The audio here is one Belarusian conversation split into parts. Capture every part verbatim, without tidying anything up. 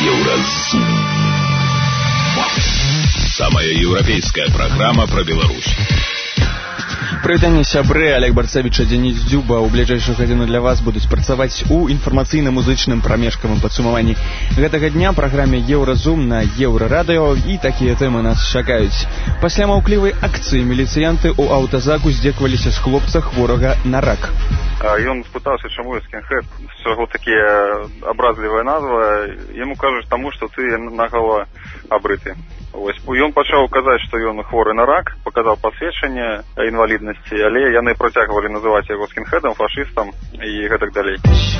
Еўразум. Самая еўрапейская программа про Беларусь. Прывітанне, сябры. Олег Барцевич і Денис Дзюба ў бліжэйшую гадзіну для вас будуць працаваць у інфармацыйна-музычным прамежкавым падсумаванні гэтага дня праграме Еўразум на Еўрарадыё, і такія тэмы нас чакаюць. Пасля маўклівай акцыі міліцыянты ў аўтазаку здзекаваліся з хлопца хворага на рак. Ён спытаўся, чаму скінхед, з чаго такія абразлівая назва. Яму кажуць, таму што ты нагала абрыты. Ось, ён пачаў казаць, што ён хворы на рак, паказаў пасведчанне інваліднасці, але яны працягвалі называць яго скінхедам, фашыстам і гэтак далей.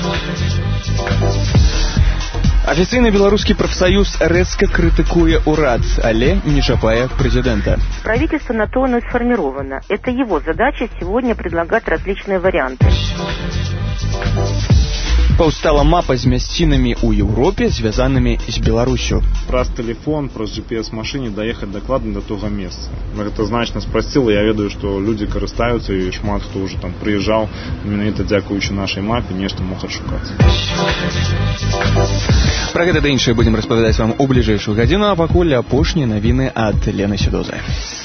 Афіцыйны беларускі прафсаюз рэзка крытыкуе ўрад, але не чапае прэзідэнта. Правительство на то оно сформировано. Это его задача сегодня предлагать различные варианты. Паўстала мапа з мясцінамі ў Еўропе, звязанымі з Беларусю. Праз тэлефон, праз джи пі эс-машыне даехаць дакладна да того месца. Гэта значна спрасціла. Я ведаю, што людзі карыстаюцца, і шмат хто ўжо там прыязджаў, менавіта дзякуючы нашай мапе, нешта мог адшукаць. Пра гэта да іншае будзем распавядаць вам у бліжэйшую гадзіну, а пакуль апошнія навіны ад Лены Сідозы.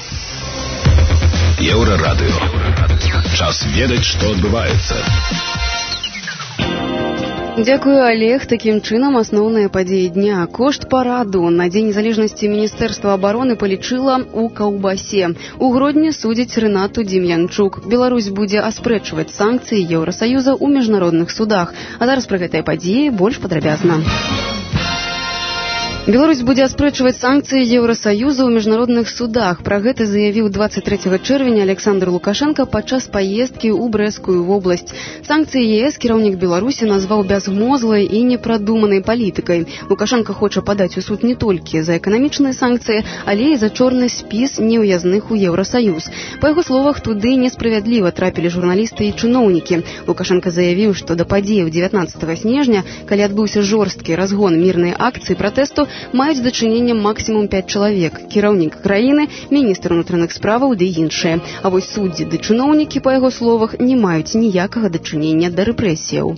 Еўрарадыё. Час ведаць, што адбываецца. Дзякую, Олег. Такім чынам, асноўныя падзеі дня. Кошт параду на Дзень незалежнасці Міністэрства абароны палічыла ў каўбасе. У Гродні судзіць Рэнату Дем'янчук. Беларусь будзе аспрэчваць санкцыі Еўрасаюза ў міжнародных судах. А зараз пра гэтыя падзеі больш падрабязна. Беларусь будзе аспрэчваць санкцыі Еўрасаюза ў міжнародных судах. Пра гэта заявіў дваццаць трэцяга чэрвеня Александр Лукашенко падчас паездкі ў Брэсцкую вобласць. Санкцыі ЕС кіраўнік Беларусі назваў бязмозглай і непрадуманай палітыкай. Лукашенко хоча падаць у суд не толькі за эканамічныя санкцыі, але і за чорны спіс неўязных у Еўрасаюз. Па яго словах, туды несправядліва трапілі журналісты і чыноўнікі. Лукашенко заявіў, што да падзеяў дзевятнаццатага снежня, калі адбыўся жорсткі разгон мірнай акцыі пратэсту, маюць дачыненне максімум пяць чалавек. Кіраўнік краіны, міністр унутраных справаў ды іншыя. А вось суддзі ды чыноўнікі, па яго словах, не маюць ніякага дачынення да рэпрэсіяў.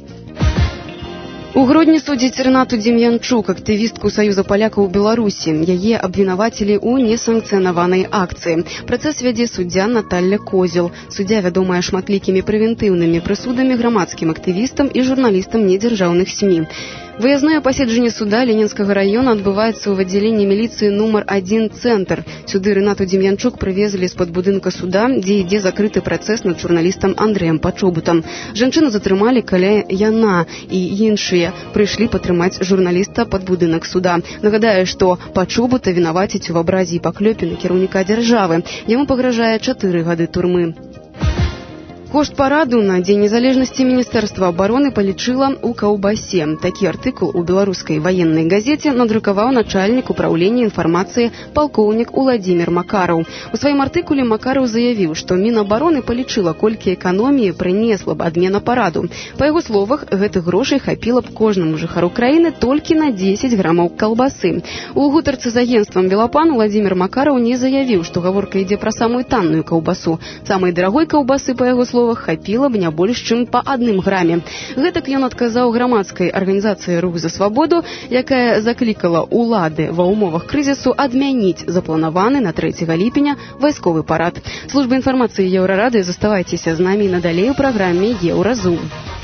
У Гродні судзіць Рэнату Дем'янчук, актывістку Саюза палякаў у Беларусі. Яе абвінавацілі ў несанкцыянаванай акцыі. Працэс вядзе суддзя Наталля Козел. Суддзя вядомая шматлікімі прэвентыўнымі прысудамі грамадскім актывістам і журналістам недзяржаўных СМІ. Выязное паседжанне суда Ленінскага раёна адбываецца ў аддзяленні міліцыі нумар адзін цэнтр. Сюды Рэнату Дем'янчук прывезлі з-пад будынка суда, дзе ідзе закрыты працэс над журналістам Андрэем Пачобутам. Жанчыну затрымалі, калі яна і іншыя прыйшлі падтрымаць журналіста пад будынак суда. Нагадаю, што Пачобута вінаваціць у абразе і паклёпе на кіраўніка дзяржавы. Яму пагражае чатыры гады турмы. Кошт параду на Дзень незалежнасці Міністэрства абароны палічыла ў каўбасе. Такі артыкул у беларускай ваеннай газеце надрукаваў начальнік управлення інфармацыі палкоўнік Уладзімір Макараў. У сваім артыкуле Макараў заявіў, што Мінабароны палічыла, колькі эканоміі прынесла б адмена параду. Па яго словах, гэтых грошай хапіла б кожнаму жыхару краіны толькі на дзесяць грамаў калбасы. У гутарцы з агенцтвам «Белапан» Уладзімір Макараў не заявіў, што гаворка ідзе пра самую танную каўбасу. Самай дарагой каўбасы, па яго словах, хапіла б не больш, чым па адным граме. Гэтак ён адказаў грамадскай арганізацыі «Рух за свабоду», якая заклікала ўлады ва ўмовах крызісу адмяніць запланаваны на трэцяга ліпеня вайсковы парад. Служба інфармацыі Еўрарадыё, заставайцеся з намі надалей у праграме Еўразум.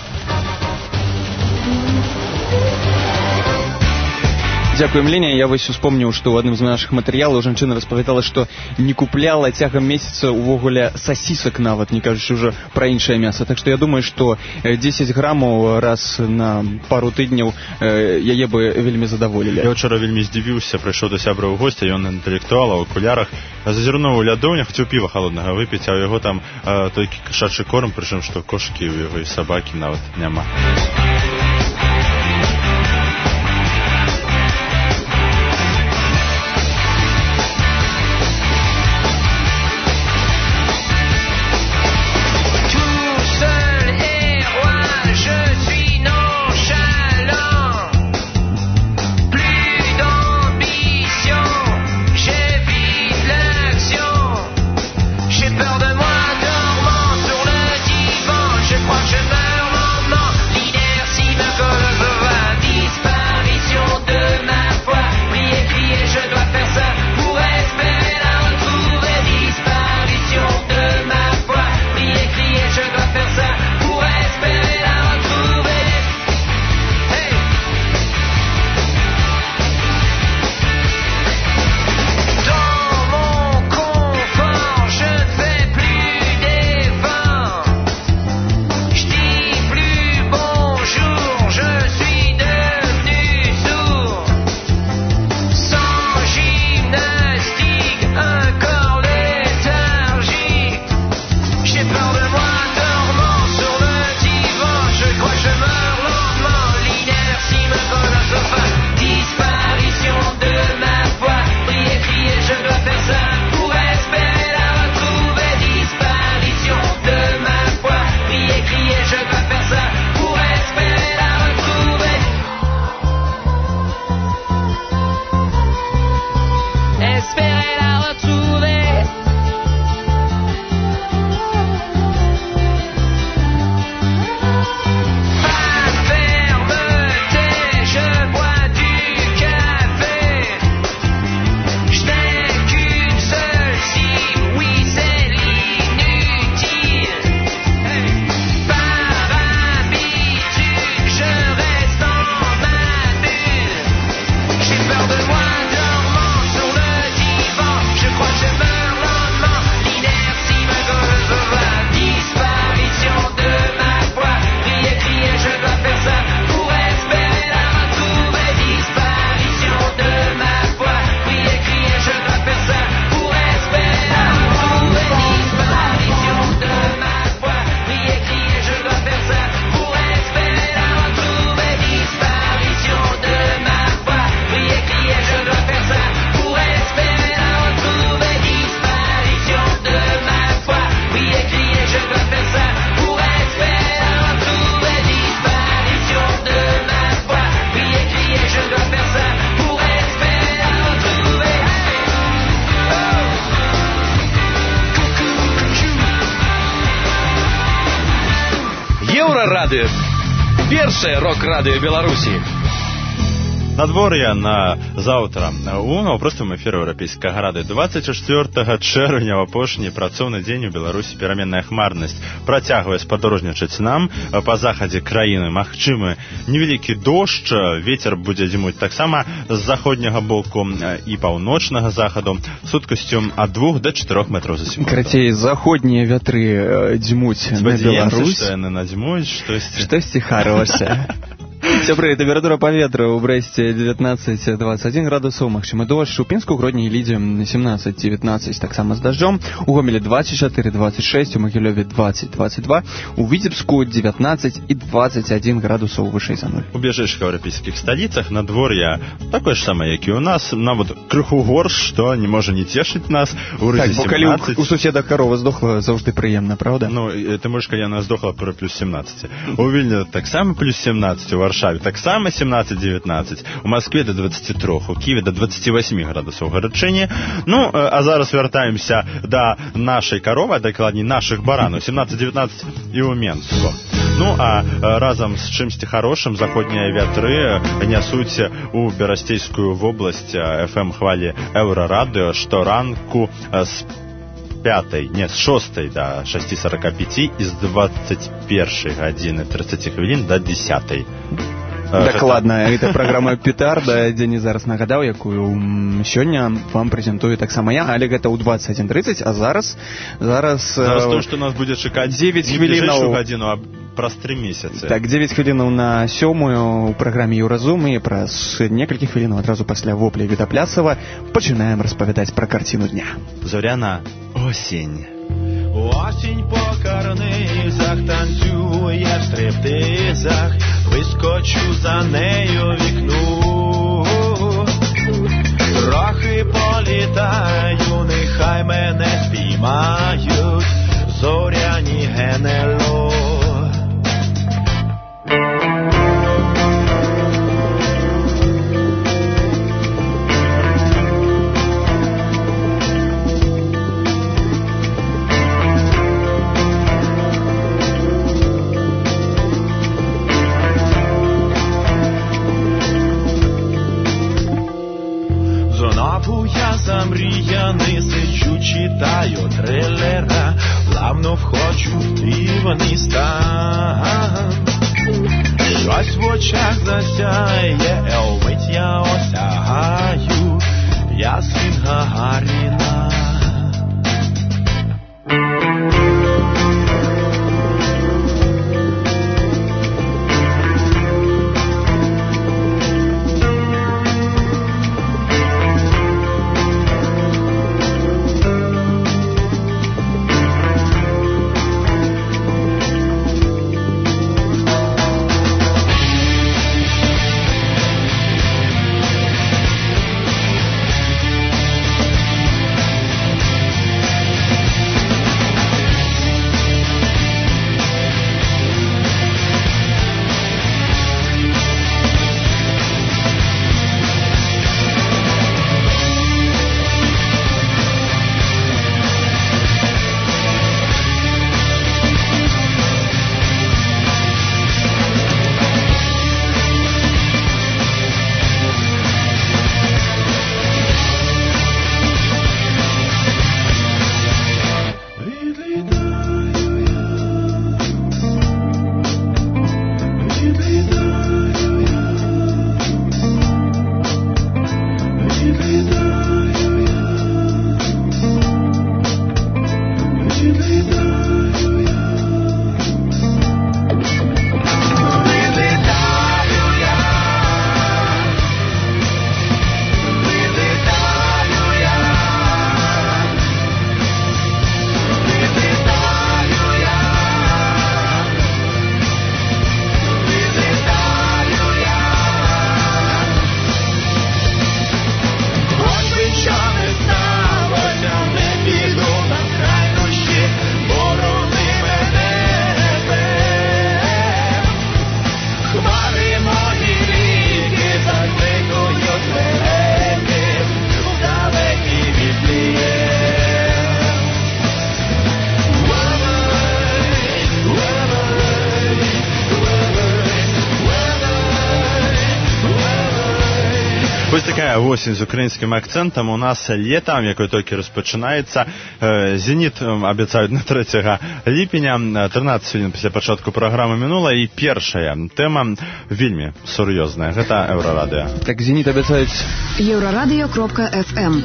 Дзякуем, Леня. Я вось успомніў, што ў адным з нашых матэрыялаў жанчына распавядала, што не купляла цягам месяца ўвогуле сасісак нават, не кажучы ўжо пра іншае мяса. Так што я думаю, што дзесяць грамаў раз на пару тыдняў яе бы вельмі задаволілі. Я ўчора вельмі здзівіўся, прыйшоў да сябра ў госці, ён інтэлектуал, у акулярах, зазірнуў у лядоўню, хацеў піва халоднага выпіць, а ў яго там толькі кашачы корм, прычым што кошкі ў яго і сабакі нават няма. Peur de moi, dormant sur le divan, je crois que je meurs lentement, l'inertie. рок-радыё. Першае рок-радыё Беларусі. Надвор'е на заўтра у наўпростым эфіры еўрапейскага рады. дваццаць чацвёртага чэрвеня в апошні працоўны дзень у Беларусі пераменная хмарнасць працягвае спадарожнічаць нам па захадзе краіны. Магчымы невялікі дождж, вецер будзе дзьмуць таксама з заходняга боку і паўночнага захаду суткасцю ад двух да чатырох метраў за секунду. Крацей, заходнія вятры дзьмуць на Беларусь. Што яны надзьмуць штосьці. Штосьці хорошае. Сябры, тэмпература паветра ў Брэсце дзевятнаццаць дваццаць адзін градусаў, магчымы дождж, у Пінску, Гродні і Лідзе семнаццаць дзевятнаццаць, таксама з дажджом, у Гомелі дваццаць чатыры дваццаць шэсць, у Магілёве дваццаць дваццаць два, у Віцебску дзевятнаццаць і дваццаць адзін градусаў вышэй за нуль. У бліжэйшых еўрапейскіх сталіцах надвор'е такое ж самае, як і ў нас, нават крыху горш, што не можа не цешыць нас. У так, бо калі у суседа карова здохла, заўжды прыемна, правда? Ну, ты можаш, калі яна здохла пры плюс семнаццаць. У Вільні таксама плюс семнаццаць, у Варшаве таксама семнаццаць дзевятнаццаць, у Маскве да дваццаці трох, у Кіеве да дваццаці васьмі градусаў гарачыні. Ну, а зараз вяртаемся да нашай каровы, дакладней нашых баранаў, семнаццаць дзевятнаццаць і ў Менску. Ну, а разам з чымсьці хорошым заходнія вятры нясуць у Берасцейскую вобласць эф эм хвалі Еўрарадыё шторанку з пятай, не, з шостай да шасці сарака пяці і з дваццаць першай гадзіны трыццаць хвілін да дзесятай. Дакладна, гэта праграма «Петарда», дзе не зараз нагадаў, якую сёння вам прэзентую таксама я, але гэта ў дваццаць адзін трыццаць, а зараз... Зараз, зараз то, што нас будзе чакаць дзевяць хвілінаў... гадзіну, а праз тры месяцы. Так, дзевяць хвілінаў на сёмую ў праграме «Еўразум» і праз некалькі хвілінаў адразу пасля вопля Вітапляцава пачынаем распавядаць пра карціну дня. Зоряна осень. Осінь по карнизах танцює в стриптизах, вискочу за нею вікну. Трохи політаю, нехай мене спіймають зоряні ГНЛО. Замріяний сиджу, читаю трилера, плавно входжу в дивний стан. Щось в очах засяє, вмить я осягаю, я син Гагаріна. Ось такая осень з українським акцентом. У нас літо, яке тільки розпочинається. «Зеніт» обіцяють на третього липня. тринадцять хвилин після початку програми минуло. І перша тема вельми серйозна. Це Еврорадіо. Так, «Зеніт» обіцяють... Еврорадіо крапка эф эм.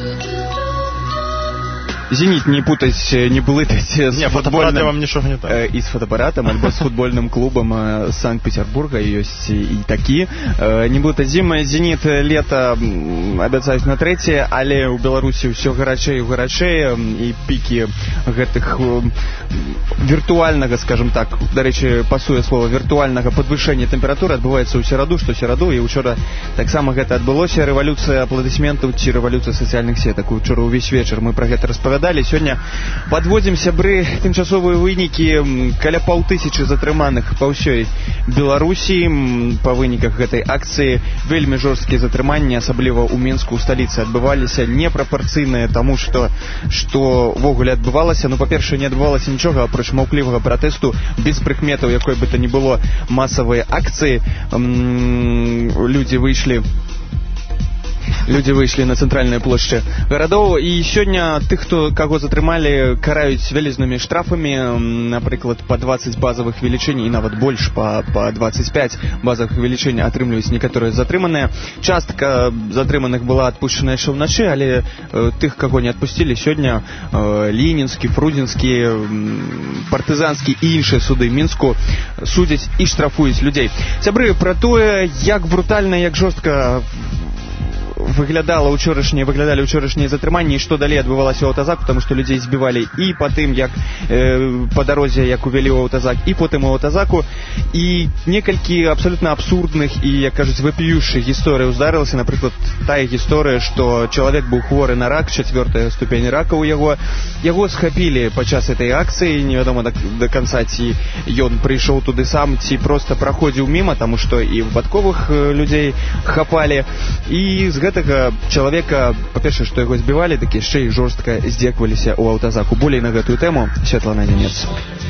«Зенит» не путать, не плытать с не, футбольным... вам ничего не так. Э, и с фотоаппаратом, альбо с футбольным клубом э, Санкт-Петербурга, есть и такие. Э, не плытать зимы. «Зенит» лето обяцаюць на трэцяе, але ў Беларусі ўсё гарачэй і гарачэй, і пікі гэтых э, віртуальнага, скажем так, дарэчы, пасуе слова віртуальнага падвышэння тэмпературы адбываецца ў сераду, што сераду, і учора таксама гэта адбылося. Рэвалюцыя апладысментаў ці рэвалюцыя сацыяльных сетак. Учора ўвесь вечар мы пра гэта распавядалі. Сёння падводзім, сябры, тымчасовыя вынікі. Каля паўтысячы затрыманых па ўсёй Беларусі. Па выніках гэтай акцыі вельмі жорсткія затрыманні, асабліва ў Мінску, у сталіцы, адбываліся непрапарцыйныя таму, што што ввогуле адбывалася. Ну, па-першае, не адбывалася нічога, апроч маўклівага пратэсту, без прыкметаў якой бы то ні было масавыя акцыі. Людзі выйшлі Людзі выйшлі на цэнтральныя плошчы гарадоў, і сёння тых, хто каго затрымалі, караюць вялізнымі штрафамі, напрыклад, па дваццаць базавых велічынь і нават больш, па, па дваццаць пяць базавых велічынь атрымліваюць некаторыя затрыманыя. Частка затрыманых была адпушчаная яшчэ ўначы, але э, тых, каго не адпусцілі сёння, э, Ленінскі, Фрудзенскі, э, партызанскі і іншыя суды Мінску судзяць і штрафуюць людзей. Сябры, пра тое, як брутальна, як жорстка выглядала учорашнія выглядалі учорашнія затрыманні і што далей адбывалася ў аўтазаку, таму што людзей збівалі і па тым, як э, па дарозе, як увялі ў аўтазак, і потым у аўтазаку. І некалькі абсалютна абсурдных і, як кажуць, вапіющых гісторый здарылася. Напрыклад, тая гісторыя, што чалавек быў хворы на рак, чацвёртая ступень рака ў яго. Яго схапілі падчас этой акцыі, невядома да, да канца, ці ён прыйшоў туды сам, ці проста праходзіў міма, таму што і выпадковых людзей хапалі. І з гэтага чалавека, па-першае, што яго збівалі, так яшчэ і жорстка здзекваліся ў аўтазаку. Болей на гэтую тэму Святлана Нянец.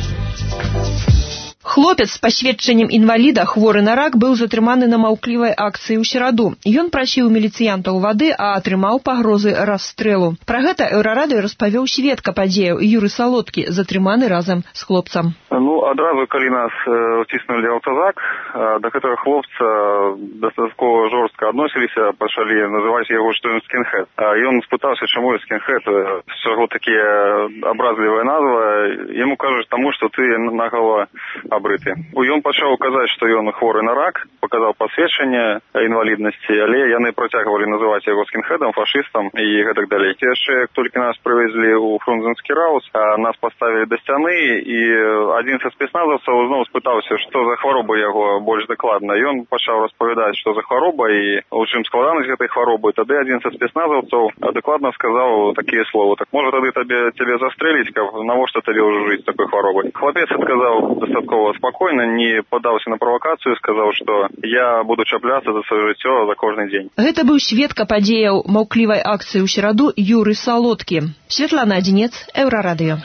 Хлопец з пасведчаннем інваліда, хворы на рак, быў затрыманы на маўклівай акцыі ў сераду. Ён прасіў міліцыянтаў вады, а атрымаў пагрозы расстрэлу. Пра гэта Еўрарадыё распавёў сведка падзеяў Юры Салодкі, затрыманы разам з хлопцам. Ну, адразу, калі нас ўціснулі аўтазак, да гэтага хлопца дастаткова жорстка адносіліся, пачалі называць яго, што ён скінхед. Ён спытаўся, чаму ён скінхед, з чаго такія абразлівая назва. Яму кажуць, таму, што ты нагала абрыты. Ён пачаў казаць, што ён хворы на рак, паказаў пасведчанне інваліднасці, але яны працягвалі называць яго скінхедам, фашыстам і гэтак далей. Яшчэ, як толькі нас прывезлі ў Фрунзенскі раус, нас паставілі да сцяны, і адзін са спецназаўцаў зноў спытаўся, што за хвароба яго больш дакладна. Ён пачаў распавядаць, што за хвароба і у чым складанасць гэтай хваробы. Тады адзін са спецназаўцаў дакладна сказаў такія словы: так можа тады табе цябе застрэліць, каб навошта табе ўжо жыць з такой хваробай. Хлапец адказаў дастаткова спакойна, не падаўся на правакацыю, сказаў, што я буду чапляцца за сваё жыццё за кожны дзень. Гэта быў сведка падзеяў маўклівай акцыі ў сераду Юры Салодкі. Святлана Адзінец, Еўрарадыё.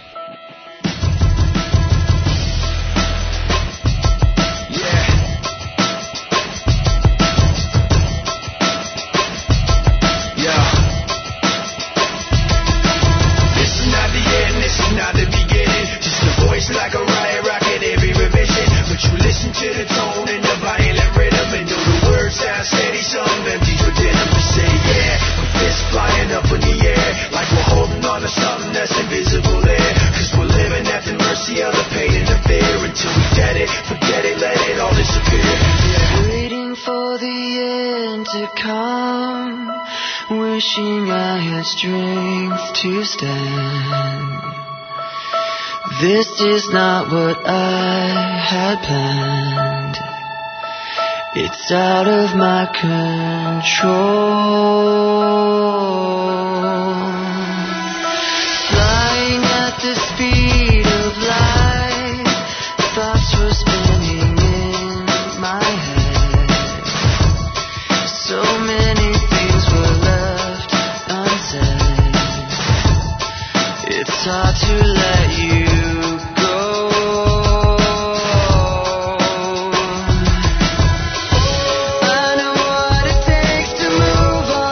Like a riot rocket every revision, but you listen to the tone and the violent rhythm, and know the words sound steady, some empties within them. We say yeah, with fists flying up in the air, like we're holding on to something that's invisible there, cause we're living at the mercy of the pain and the fear, until we get it, forget it, let it all disappear. Yeah. Waiting for the end to come, wishing I had strength to stand. This is not what I had planned. It's out of my control. Flying at the speed of light, thoughts were spinning in my head. So many things were left unsaid. It's hard to let you I know what it takes to move on.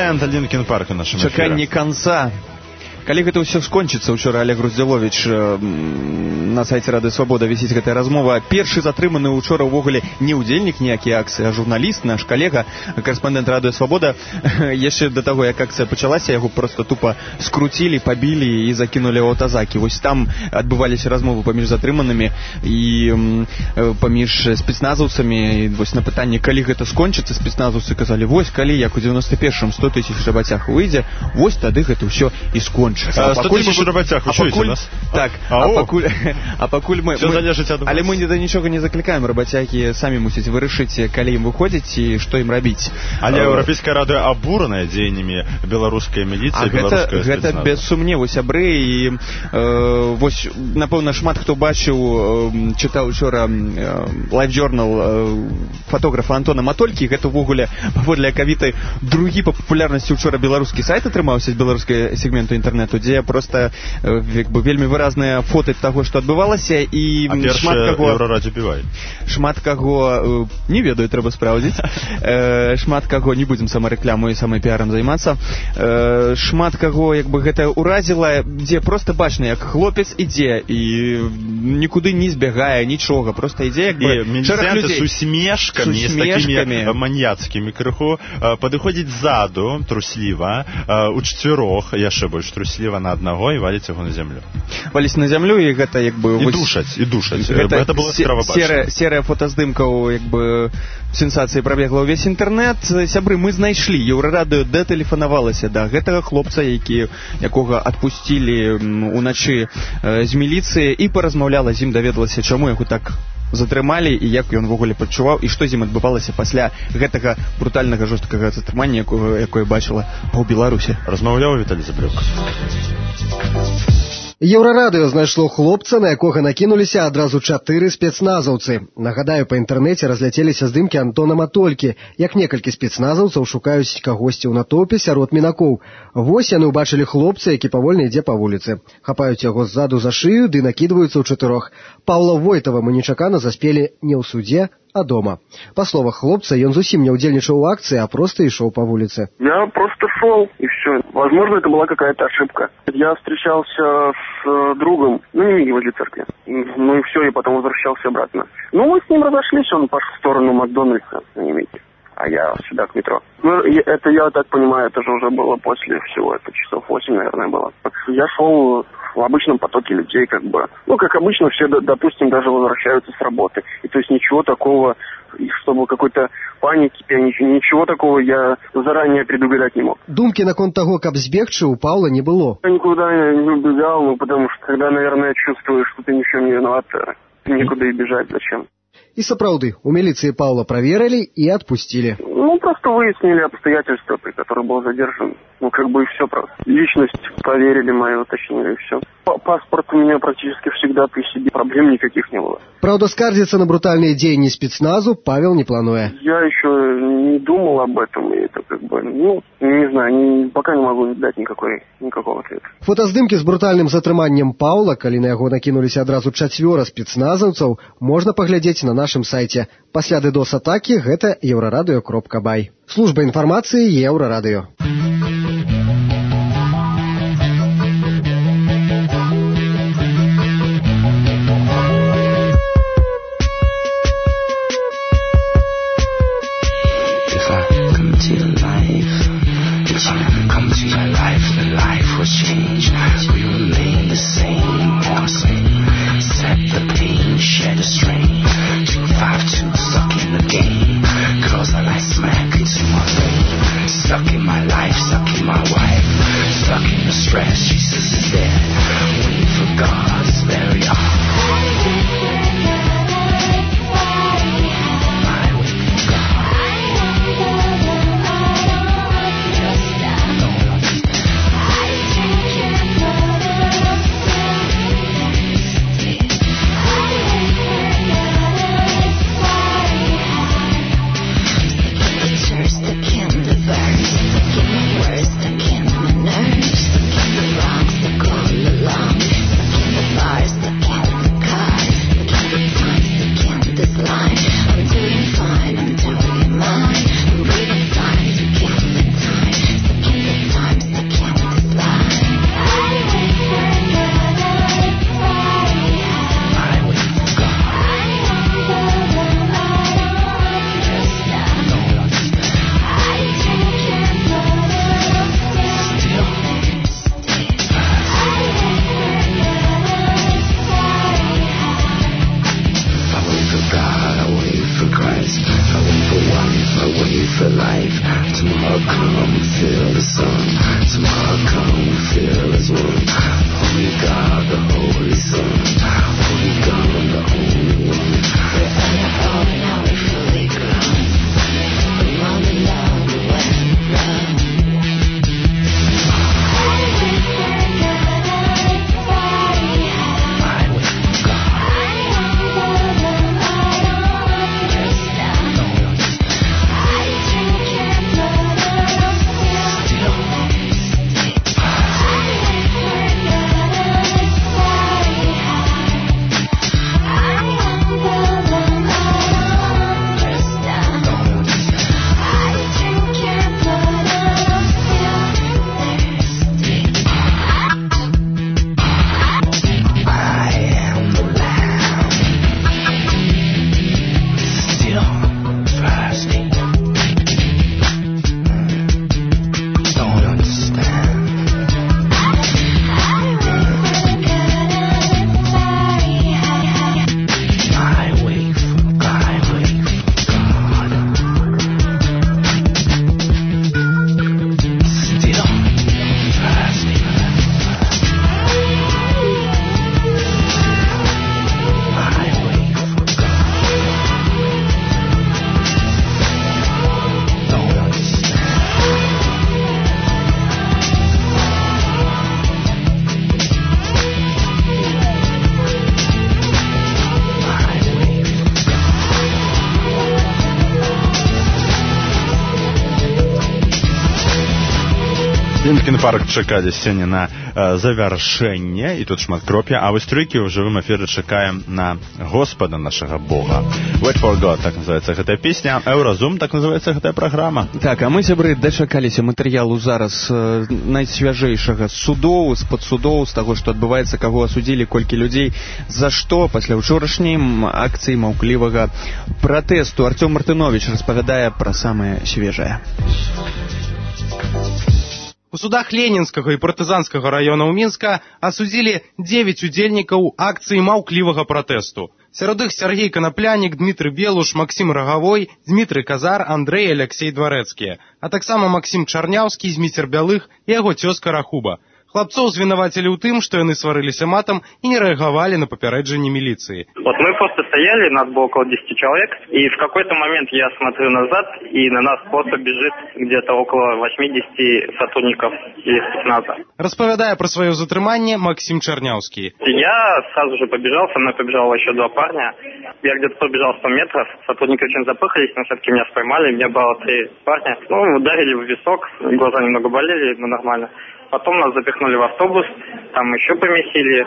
бэнд Лінкін Парк у нашым эфіры. Чаканне канца. Калі гэта ўсё скончыцца, учора Олег Груздзіловіч на сайце Рады Свабода вісіць гэтая размова. Першы затрыманы учора ўвогуле не ўдзельнік ніякай акцыі, а журналіст, наш калега, карэспандэнт Рады Свабода. Яшчэ да таго, як акцыя пачалася, яго проста тупа скруцілі, пабілі і закінулі ў аўтазакі. Вось там адбываліся размовы паміж затрыманымі і паміж спецназаўцамі. Вось на пытанне, калі гэта скончыцца, спецназаўцы казалі: вось калі, як у девяносто первом сто тысяч рабацях выйдзе, вось тады гэта ўсё і скончыцца. А, сто тысяч рабацях, вы чуеце нас? Так, а, а, пакуль, а пакуль мы... Все залежыць ад вас. Але мы да нічога не заклікаем, рабацякі самі мусяць вырашыць, калі ім выходзіць і што ім рабіць. Але Еўрапейская рада абураная дзеяннямі беларускай міліцыі, беларускай спецназа. Гэта без сумневу, сябры, і э, вось, напэўна, шмат хто бачыў, э, чытаў учора э, лайф-журнал э, фотографа Антона Матолькі. Гэта ўвогуле, паводле акавіты, другі па папулярнасці учора беларускі сайт атрымаўся з беларускай сегменту інтэрнету, дзе проста як бы вельмі выразныя фоты таго, што адбывалася, і а шмат каго Еўрарадзе бівай. Шмат каго не ведаю, трэба спраўдзіць. Шмат каго, не будзем самарэкляму і самапіарам займацца. Шмат каго як бы гэта ўразіла, дзе проста бачна, як хлопец ідзе і нікуды не збягае нічога, проста ідзе як бы шэраг людзей з усмешкамі, з такімі маньяцкімі крыху падыходзіць ззаду трусліва, у чацвярох яшчэ больш трусліва на аднаго і валіць яго на зямлю. Валіць на зямлю, і гэта як бы... І вось, душаць, і душаць. Гэта, гэта было справа бачна. Серыя, серыя фотаздымкаў, як бы, сенсацыі прабегла ўвесь інтэрнэт. Сябры, мы знайшлі. Еўрарадыё дэтэлефанавалася да гэтага хлопца, які, якога адпусцілі уначы з міліцыі, і паразмаўляла з ім, даведалася, чаму яго так затрымалі і як ён ввогуле пачуваў і што з ім адбывалася пасля гэтага брутальнага жорсткага затрымання, якое бачыла па Беларусі. Размаўляў Віталій Забрёк. Еўрарадыё знайшло хлопца, на якога накінуліся адразу чатыры спецназаўцы. Нагадаю, па інтэрнэце разляцеліся здымкі Антона Матолькі, як некалькі спецназаўцаў шукаюць кагосьці ў натоўпе сярод мінакоў. Вось яны ўбачылі хлопца, які павольна ідзе па вуліцы. Хапаюць яго ззаду за шыю ды накідваюцца ў чатырох. Паўла Войтава мы нечакана заспелі не ў судзе, а дома. По словах хлопца, ён зусім не удзельнічаў у акции, а просто шел по улице. Я просто шел, и все. Возможно, это была какая-то ошибка. Я встречался с другом, ну, не возле церкви. Ну и все, и потом возвращался обратно. Ну, мы с ним разошлись, он пошел в сторону Макдональдса, понимаете, а я сюда, к метро. Ну, это, я так понимаю, это же уже было после всего, это часов восемь, наверное, было. Я шел в обычном потоке людей, как бы. Ну, как обычно, все, допустим, даже возвращаются с работы. И то есть ничего такого, чтобы какой-то паники, ничего, ничего такого я заранее предугадать не мог. Думки наконт того, как сбегчи, у Павла не было. Я никуда не убегал, ну, потому что когда, наверное, чувствуешь, что ты ничего не виноват, никуда и бежать зачем. И сапраўды, у милиции Павла проверили и отпустили. Ну, просто выяснили обстоятельства, при которых был задержан. Ну, как бы и все просто. Личность проверили мою, точнее, и все. Паспорт у меня практически всегда при себе. Проблем никаких не было. Правда, скаржиться на брутальные деяния спецназу Павел не плануя. Я еще не думал об этом, и это как бы, ну, не знаю, не, пока не могу дать никакой, никакого ответа. Фотаздымки с брутальным затрыманнем Павла, калі на яго накинулись адразу чацвёра спецназаўцаў, можно поглядеть на нашем сайте. Пасля ддос-атаки гэта еўрарадыё кропка бай. Служба информации Еўрарадыё. Stuck in my life. Лінкін-Парк чакалі сёння на э, завяршэнне, і тут шмат кроп'я, а вось тройкі ў жывым эфіры чакаем на Господа нашага Бога. Wait for God, так называецца гэтая песня, Еўразум, так называецца гэтая праграма. Так, а мы, сябры, дачакаліся матэрыялу зараз э, найсвяжэйшага з судоў, з падсудоў, з таго, што адбываецца, каго асудзілі, колькі людзей, за што пасля ўчорашняй акцыі маўклівага пратэсту. Артём Мартынович распавядае пра самае свежае. У судах Ленінскага і партызанскага раёнаў Мінска асудзілі дзевяць удзельнікаў акцыі маўклівага пратэсту. Сярод іх Сергей Канаплянік, Дмітрый Белуш, Максим Рагавой, Дмітрый Казар, Андрэй і Аляксей Дварэцкія, а таксама Максим Чарняўскі, Зміцер Бялых і яго цёзка Рахуба. Хлопцов звинаватили у тым, что они сварылись матом и не реагировали на попереджение милиции. Вот мы просто стояли, нас было около десяти человек, и в какой-то момент я смотрю назад, и на нас просто бежит где-то около восьмидесяти сотрудников из спецназа. Распавядая про свое затрымание, Максим Чернявский. Я сразу же побежал, со мной побежало еще два парня. Я где-то побежал сто метров, сотрудники очень запыхались, но все-таки меня споймали, меня было три парня. Ну, ударили в висок, глаза немного болели, но нормально. Потом нас запихнули в автобус, там еще поместили,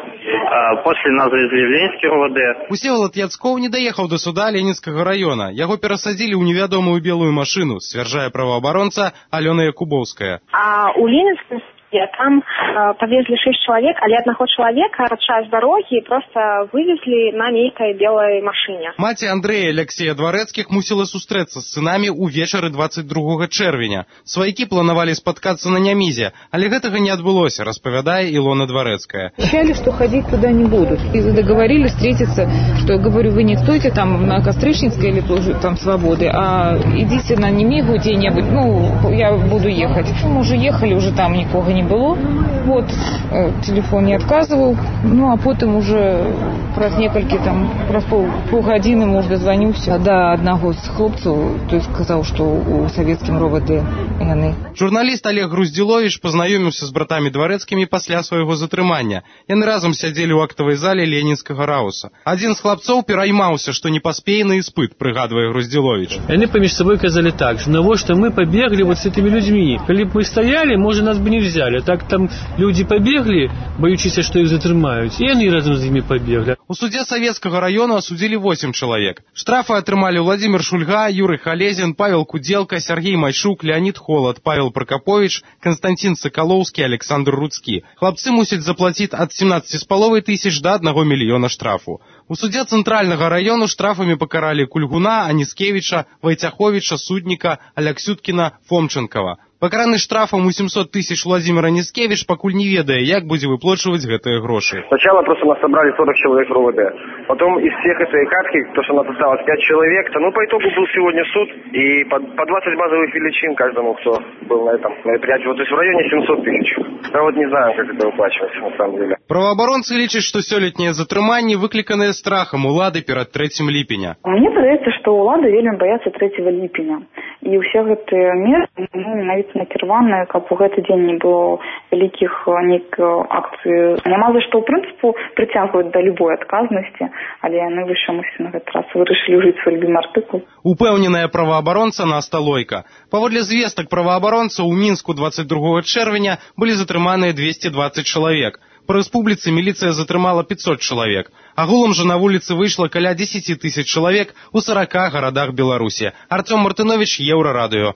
а после нас завезли в Ленинский РОВД. Усеволод Яцков не доехал до суда Ленинского района. Его пересадили у неведомую белую машину, сцвярджае правоабаронца Алена Якубовская. А у Ленинского там э, повезли шесть человек, але одного человека падчас дарогі просто вывезли на нейкай белой машине. Маці Андрэя Аляксея Дварэцкіх мусіла сустрэцца з сынамі ўвечары двадцать другога чэрвеня. Сваякі планавалі спаткацца на Нямізе, але гэтага не адбылося, распавядае Илона Дварэцкая. Обещали, что ходить туда не будут. И договорились встретиться, что я говорю, вы не стойте там на Костричницкой или там Свободы, а идите на Немигу где-нибудь, ну, я буду ехать. Мы уже ехали, уже там никого не было. Вот, э, телефон не отказывал. Ну, а потом уже праз некалькі там, праз пол, полгодины, может, дозвонился до одного з хлопцаў, той сказал, что у советским РОВД яны. Журналіст Олег Груздзіловіч пазнаёміўся з братамі Дварэцкімі пасля свайго затрымання. Яны разам сядзелі ў актавай зале Ленінскага рауса. Адзін з хлапцоў пераймаўся, што не паспее на іспыт, прыгадвае Груздзіловіч. Яны паміж сабой казалі так, што навошта мы пабеглі вот с этими людьми. Калі б мы стаялі, можа, нас бы не взяли. Так там люди побегли, боючыся, што іх затрымаюць, і яны разам з імі побегли. У суде Советского района осудили восемь человек. Штрафы атрымалі Владимир Шульга, Юрий Халезин, Павел Куделка, Сергей Майшук, Леонид Холод, Павел Прокопович, Константин Соколовский, Александр Руцкі. Хлопцы мусяць заплатить от семнадцати с половой тысяч до одного миллиона штрафу. У суде Центрального района штрафами покарали Кульгуна, Аніскевича, Войцяховича, Судника, Аляксюткина, Фомченкова. Пакараны штрафам у семьсот тысяч Владимир Аніскевич пакуль не ведае, як будзе выплачваць гэтыя грошы. Сначала просто нас собрали сорок человек в РОВД. Потом из всех этой катки, то, что у нас осталось пять человек, то, ну, по итогу был сегодня суд, и по, по двадцать базовых величин каждому, кто был на этом мероприятии. Вот, то есть в районе семьсот тысяч. Я вот не знаю, как это выплачивается, на самом деле. Правоабаронцы лічаць, што сёлетнія затрыманні выкліканыя страхам улады перад трэцім ліпеня. Мне падаецца, што ўлады вельмі баяцца трэцяга ліпеня. І ўсе гэтыя меры, ну, менавіта накіраваныя, каб у гэты дзень не было вялікіх нейкіх акцый. Няма за што, ў прынцыпу, прыцягваюць да любой адказнасці, але яны чамусьці на гэты раз вырашылі ўжыць свой любімы артыкул. Упэўненая праваабаронца Наста Лойка. Паводле звестак праваабаронца, у Мінску двадцать другога чэрвеня былі затрыманыя двести двадцать чалавек. По республице милиция затрымала пятьсот человек. Агулам же на улице вышло каля десяти тысяч человек у сорока городах Беларуси. Артём Мартынович, Еврорадио.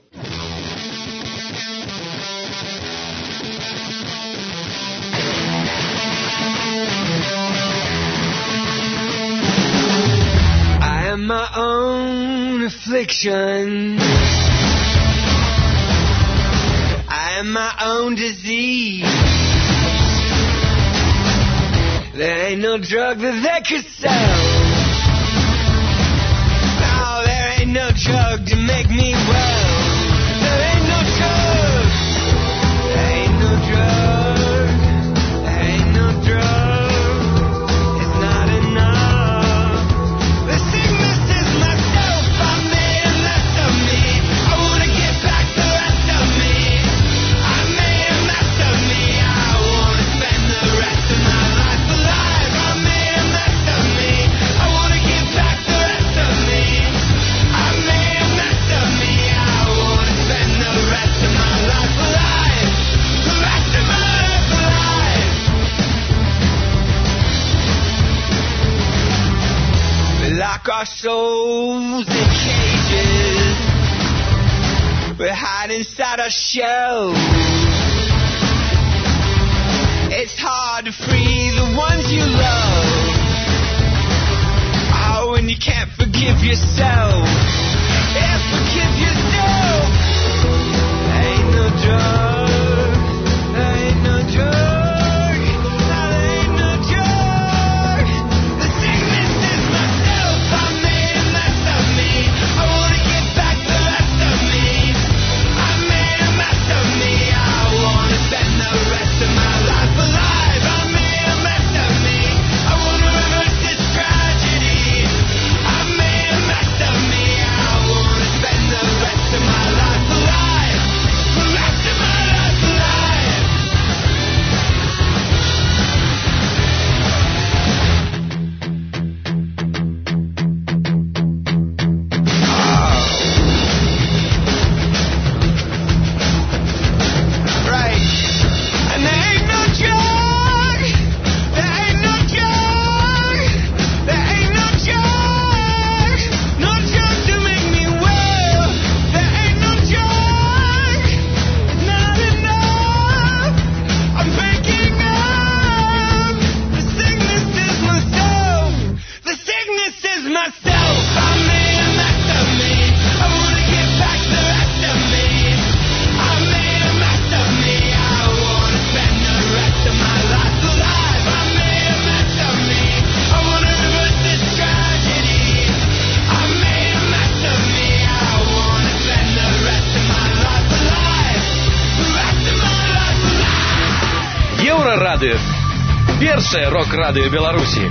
I am my own affliction. I am my own disease. There ain't no drug that they could sell. No, there ain't no drug to make me well. There ain't no drug. There ain't no drug. There ain't no drug. It's not enough. The sickness is myself. I made a mess of me. I wanna get back the rest of me. I made a mess of me. I wanna spend the rest of my life. I wanna get back the rest of me. I made a mess of me. I lock our souls in cages. We hide inside our shells. It's hard to free the ones you love. Oh, when you can't forgive yourself. Yeah, forgive yourself. There ain't no drug. There ain't no drug. No, there ain't no drug. The sickness is myself. I made a mess of me. I wanna get back the rest of me. I made a mess of me. I wanna spend the rest of my life alive. I made a mess of me. I wanna reverse this tragedy. I made a mess of me. I wanna spend the rest of my life alive. The rest of my life alive. Right. And there ain't no drug. There ain't no drug. There ain't no drug. No drug to make me well. There ain't no drug. Not enough. I'm breaking up. The sickness is myself. The sickness is myself. I made a mess of me. I wanna get back the rest of me. I made a mess of me. I wanna spend the rest of my life alive. I made a mess of me. I wanna reverse this tragedy. I made a mess of me. I wanna spend the rest of my life alive. The rest of my life alive. Еўрарадыё. Першае рок-радыё Беларусі.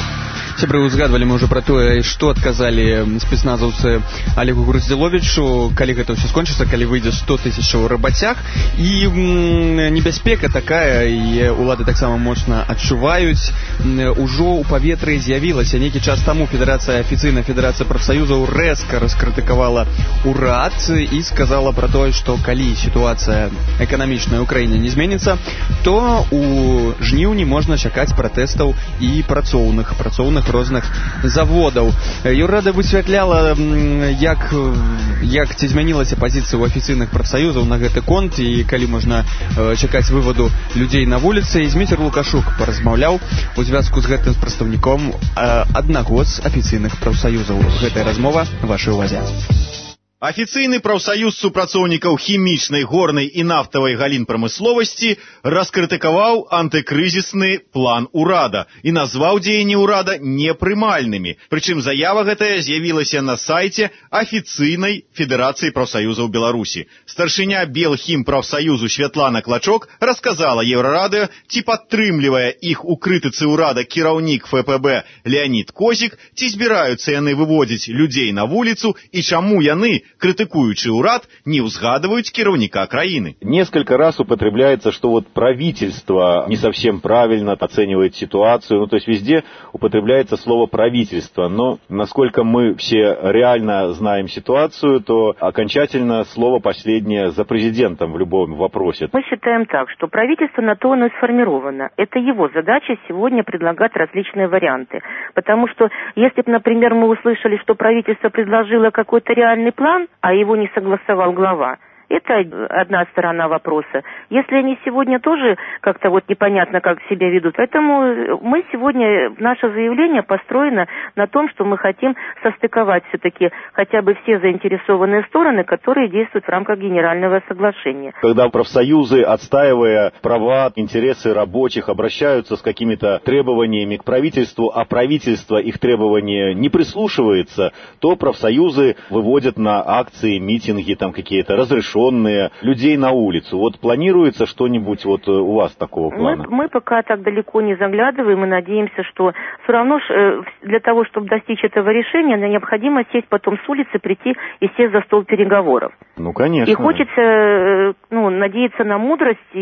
Сябры, узгадвалі мы ўжо пра тое, што адказалі спецназаўцы Олегу Груздзіловічу, калі гэта ўсё скончыцца, калі выйдзе сто тысячаў рабацяг. І м, небяспека такая, і улады таксама моцна адчуваюць. Ужо ў паветры з'явілася нейкі час таму федэрацыя, афіцыйная федэрацыя прафсаюзаў рэзка раскрытыкавала ўрад і сказала пра тое, што калі сітуацыя эканамічная ў краіне не зменіцца, то у жніўні можна чакаць пратэстаў і працоўных працоўных розных заводаў. Еўрада высвятляла, як, як ці змянілася пазіцыя ў афіцыйных прафсаюзаў на гэты конт і калі можна э, чакаць вываду людзей на вуліцы. І Зміцер Лукашук паразмаўляў у звязку з гэтым з прадстаўніком э, аднаго з афіцыйных прафсаюзаў. Гэтая размова вашай увазе. Афіцыйны прафсаюз супрацоўнікаў хімічнай, горнай і нафтавай галін прамысловасці раскрытыкаваў антыкрызісны план урада і назваў дзеянні ўрада непрымальнымі. Прычым заява гэтая з'явілася на сайце афіцыйнай федэрацыі прафсаюзаў Беларусі. Старшыня Белхім прафсаюзу Святлана Клачок расказала Еўрарадыё, ці падтрымлівае іх у крытыцы ўрада кіраўнік эф пэ бэ Леонид Козік, ці збіраюцца яны выводзіць людзей на вуліцу і чаму яны, критикующий урад, не узгадывают кировника краины. Несколько раз употребляется, что вот правительство не совсем правильно оценивает ситуацию. Ну, то есть везде употребляется слово правительство. Но насколько мы все реально знаем ситуацию, то окончательно слово последнее за президентом в любом вопросе. Мы считаем так, что правительство на то оно и сформировано. Это его задача сегодня предлагать различные варианты. Потому что если бы, например, мы услышали, что правительство предложило какой-то реальный план, а его не согласовал глава, это одна сторона вопроса. Если они сегодня тоже как-то вот непонятно, как себя ведут. Поэтому мы сегодня, наше заявление построено на том, что мы хотим состыковать все-таки хотя бы все заинтересованные стороны, которые действуют в рамках Генерального соглашения. Когда профсоюзы, отстаивая права, интересы рабочих, обращаются с какими-то требованиями к правительству, а правительство их требования не прислушивается, то профсоюзы выводят на акции, митинги, там какие-то разрешения, людей на улицу. Вот планируется что-нибудь вот у вас такого плана? Мы, мы пока так далеко не заглядываем и надеемся, что все равно для того, чтобы достичь этого решения, необходимо сесть потом с улицы, прийти и сесть за стол переговоров. Ну, конечно. И хочется ну, надеяться на мудрость и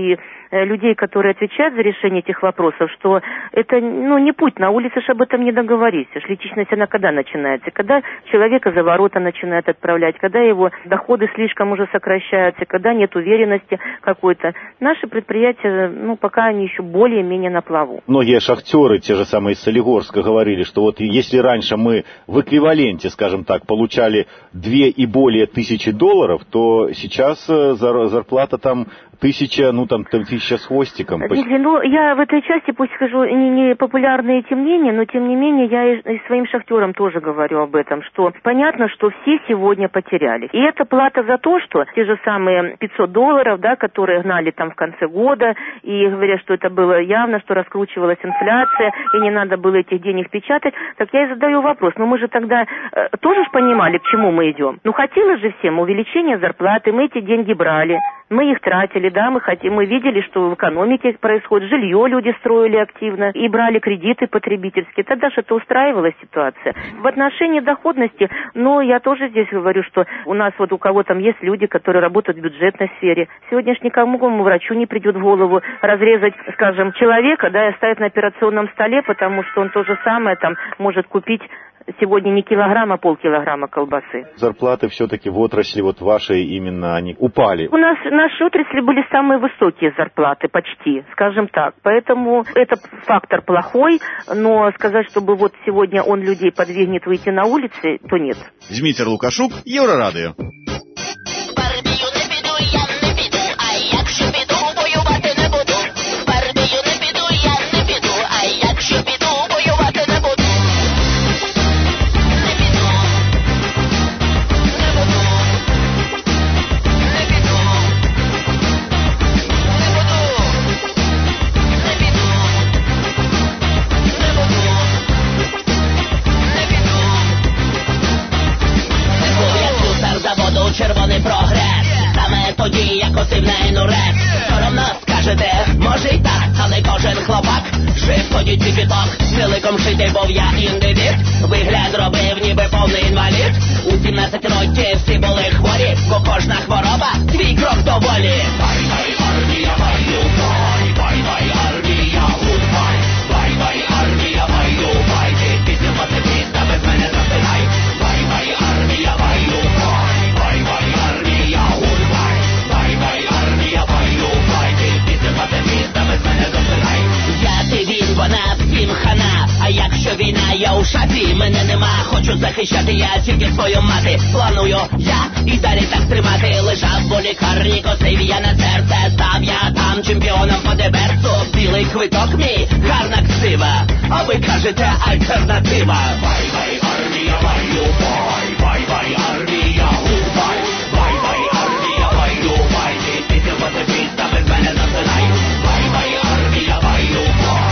людей, которые отвечают за решение этих вопросов, что это, ну, не путь, на улице ж об этом не договоришься. Личность, она когда начинается? Когда человека за ворота начинают отправлять, когда его доходы слишком уже сокращаются, когда нет уверенности какой-то. Наши предприятия, ну, пока они еще более-менее на плаву. Многие шахтеры, те же самые из Солигорска, говорили, что вот если раньше мы в эквиваленте, скажем так, получали две и более тысячи долларов, то сейчас зарплата там тысяча, ну там тысяча с хвостиком. Дмитрий, ну я в этой части, пусть скажу, не, не популярные эти мнения, но тем не менее я и, и своим шахтерам тоже говорю об этом, что понятно, что все сегодня потеряли. И это плата за то, что те же самые пятьсот долларов, да, которые гнали там в конце года, и говорят, что это было явно, что раскручивалась инфляция, и не надо было этих денег печатать, так я и задаю вопрос, ну мы же тогда э, тоже ж понимали, к чему мы идем. Ну хотелось же всем увеличение зарплаты, мы эти деньги брали, мы их тратили, да, мы хотим, мы видели, что в экономике происходит, жилье люди строили активно и брали кредиты потребительские, тогда же это устраивала ситуация. В отношении доходности, ну, я тоже здесь говорю, что у нас вот у кого там есть люди, которые работают в бюджетной сфере, сегодня ж никому врачу не придет в голову разрезать, скажем, человека, да, и оставить на операционном столе, потому что он то же самое там может купить сегодня не килограмм, а полкилограмма колбасы. Зарплаты все-таки в отрасли вот вашей именно, они упали. У нас в нашей отрасли были самые высокие зарплаты, почти, скажем так. Поэтому это фактор плохой, но сказать, чтобы вот сегодня он людей подвигнет выйти на улицы, то нет. Дмитрий Лукашук, Еврорадио. Червоний прогрес, саме тоді, як осивне нурець. Соромно скажете, може й так, але кожен хлопак жив тоді чіпіток, ціликом шитий був я індивід, вигляд робив ніби повний інвалід. У сімнадцять років всі були хворі, бо кожна хвороба твій крок до волі. Бай-бай, армія, бай-бай, бай-бай, армія, гудбай, бай-бай, армія, бай-бай, ти пісню пацифіста без мене засинай. Бай-бай, армія, бай-бай. Вона всім хана, а якщо війна, я у шафі, мене нема, хочу захищати я тільки свою мати. Планую я і далі так тримати, лежав в лікарні, косив я на серце, став я там чемпіоном по деберцу. Білий квиток мій, гарна ксива, а ви кажете альтернатива. Бай-бай, армія, бай-бай, бай-бай, армія, гудбай, бай-бай, армія, бай-бай, ти після пацифіста без мене засинай. Бай-бай, армія, бай-бай.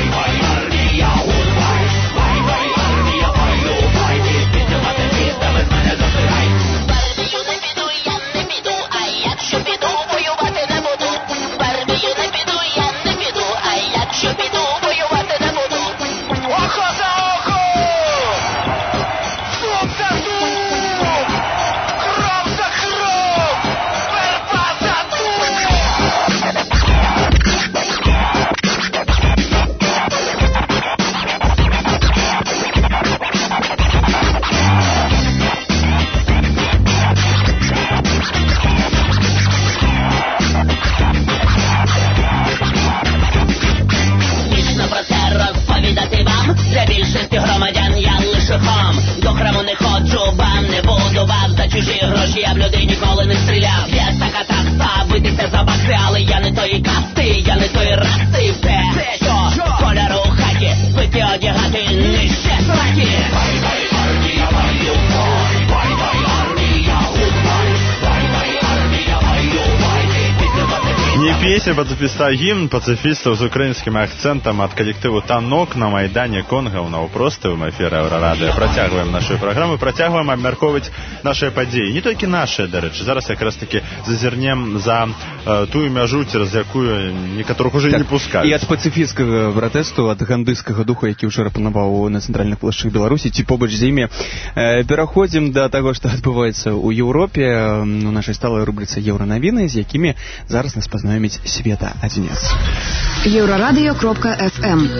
Песня пацифиста, гімн пацифістаў з украінскім акцэнтам ад калектыву «Танок» на Майдане Конга ў наўпростым эфіры Еўрарадыё. Працягваем нашу праграму, працягваем абмяркоўваць нашыя падзеі. Не толькі нашыя, дарэчы. Зараз якраз таки зазірнем за э, тую мяжу, цераз якую некаторых уже так, не пускаюць. І ад пацыфісцкага пратэсту, ад гандыскага духу, які ўчора панаваў на цэнтральных плашчах Беларусі, ці побач з імі, э, пераходзім да таго, што адбываецца ў Еўропе, у нашай сталай рубрыцы «Еўранавіны», з якімі зараз нас пазнаюць экономить Света Одинец. Еврорадио кропка эф эм.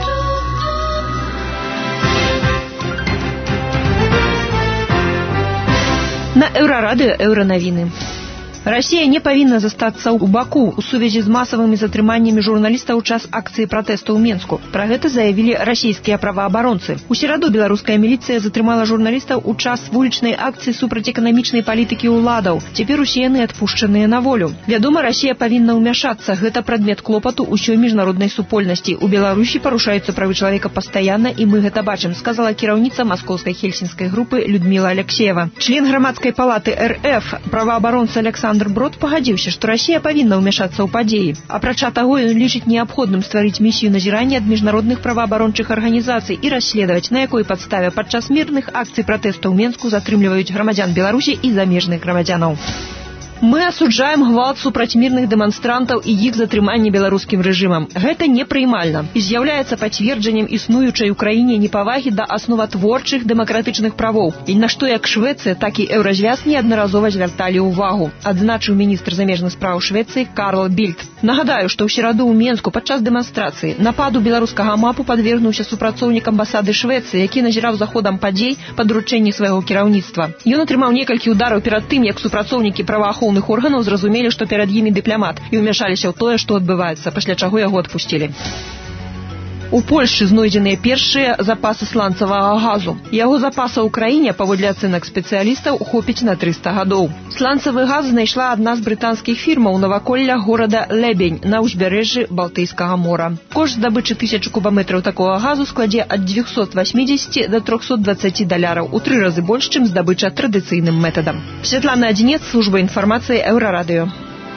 На Еўрарадыё еўранавіны. Россия не павінна застацца ў баку у сувязі з масавымі затрыманнямі журналістаў у час акцыі пратэсту ў Менску. Пра гэта заявілі расійскія праваабаронцы. У сераду беларуская міліцыя затрымала журналістаў у час вулічнай акцыі супраць эканамічнай палітыкі ўладаў. Цяпер усе яны адпушчаныя на волю. Вядома, Расія павінна ўмяшацца. Гэта прадмет клопату ўсёй міжнароднай супольнасці. У Беларусі парушаюцца правы чалавека пастаянна, і мы гэта бачым, сказала кіраўніца маскоўскай хельсінскай групы Людмила Алексеева. Член грамадскай палаты эр эф, праваабаронца Александр Брод пагадзіўся, што Расія павінна ўмяшацца ў падзеі. Апрача таго, ён лічыць неабходным стварыць місію назірання ад міжнародных праваабарончых арганізацый і расследаваць, на якой падставе падчас мірных акцый пратэсту ў Менску затрымліваюць грамадзян Беларусі і замежных грамадзянаў. Мы асуджаем гвалт супраць мірных дэманстрантаў і іх затрыманне беларускім рэжымам. Гэта непрыймальна і з'яўляецца пацверджаннем існуючай у краіне непавагі да асноватворчых дэмакратычных правоў. І на што як Швецыя, так і еўразвяз неаднаразова звярталі ўвагу, адзначыў міністр замежных спраў Швецыі Карл Більд. Нагадаю, што ў сераду ў Менску падчас дэманстрацыі нападу беларускага мапу падвергнуўся супрацоўнік амбасады Швецыі, які назіраў за ходам падзей па даручэнні свайго кіраўніцтва. Ён атрымаў некалькі удараў перад тым, як супрацоўнікі праваахоўных органаў зразумелі, што перад імі дыпламат, і ўмяшаліся ў тое, што адбываецца, пасля чаго яго адпусцілі. У Польшчы знойдзеныя першыя запасы сланцавага газу. Яго запаса ў краіне, паводле ацэнак спецыялістаў, хопіць на трыста гадоў. Сланцавы газ знайшла адна з брытанскіх фірмаў наваколля горада Лебень на ўзбярэжжы Балтыйскага мора. Кошт здабычы тысячы кубаметраў такога газу складзе ад дзвюсот васьмідзесяці да трохсот дваццаці даляраў, у тры разы больш, чым здабыча традыцыйным метадам. Святлана Адзінец, служба інфармацыі Еўрарадыё.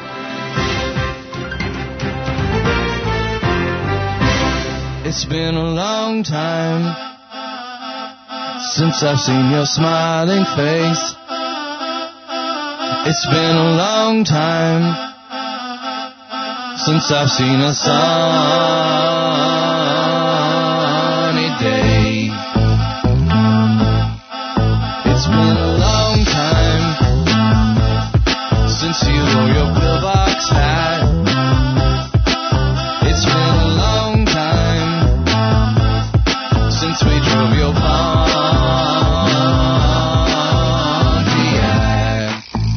It's been a long time since I've seen your smiling face. It's been a long time since I've seen a sunny day. It's been a long time since you wore your pillbox hat. It's been a long time since we drove your Pontiac.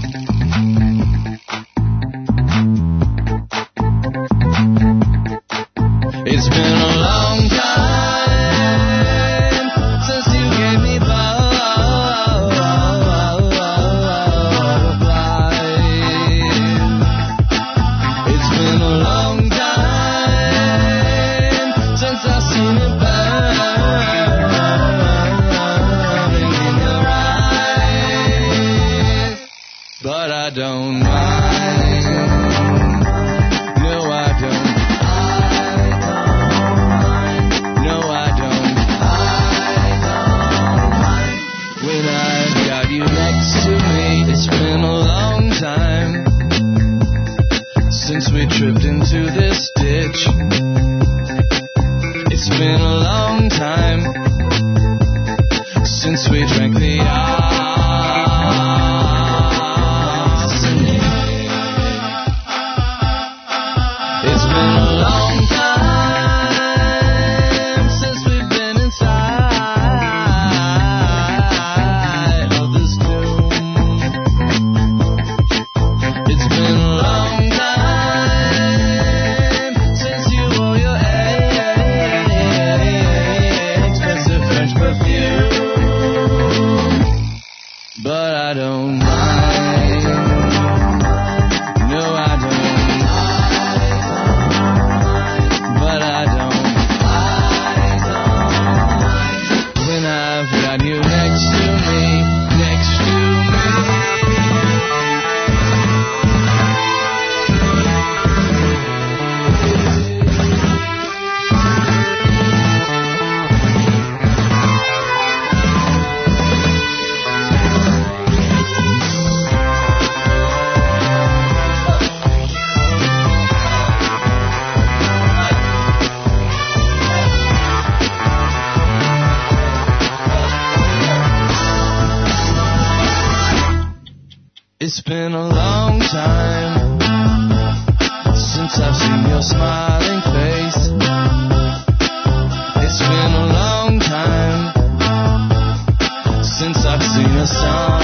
It's been a long time since you gave me butterflies. It's been a long time since I've seen it burn. But I don't mind. No, I don't. No, I don't. When I've got you next to me, it's been a long time since we tripped into this ditch. It's been a long time since we drank the It's been a long time since we've been inside of this tomb. It's been a long time since you wore your expensive French perfume. But I don't mind. No, I don't. But I don't. When I've got you next to me, next to me. It's been a long time smiling face. It's been a long time since I've seen a sun.